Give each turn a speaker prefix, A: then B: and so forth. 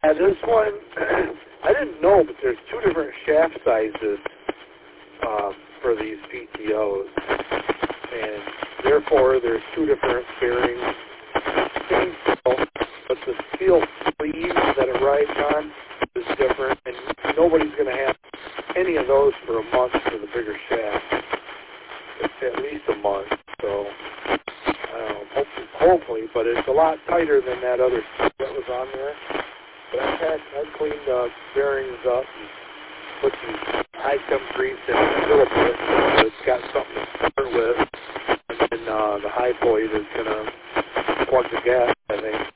A: this one, I didn't know, but there's two different shaft sizes for these PTOs, and therefore there's two different bearings. Same steel, but the steel sleeve that it rides on is different, and nobody's going to have any of those for a month for the bigger shaft. It's at least a month, so I don't know, hopefully, but it's a lot tighter than that other stuff that was on there. But I cleaned the bearings up and put some high temp grease in it a little bit, so it's got something to start with, and then the high point is going to plug the gas, I think.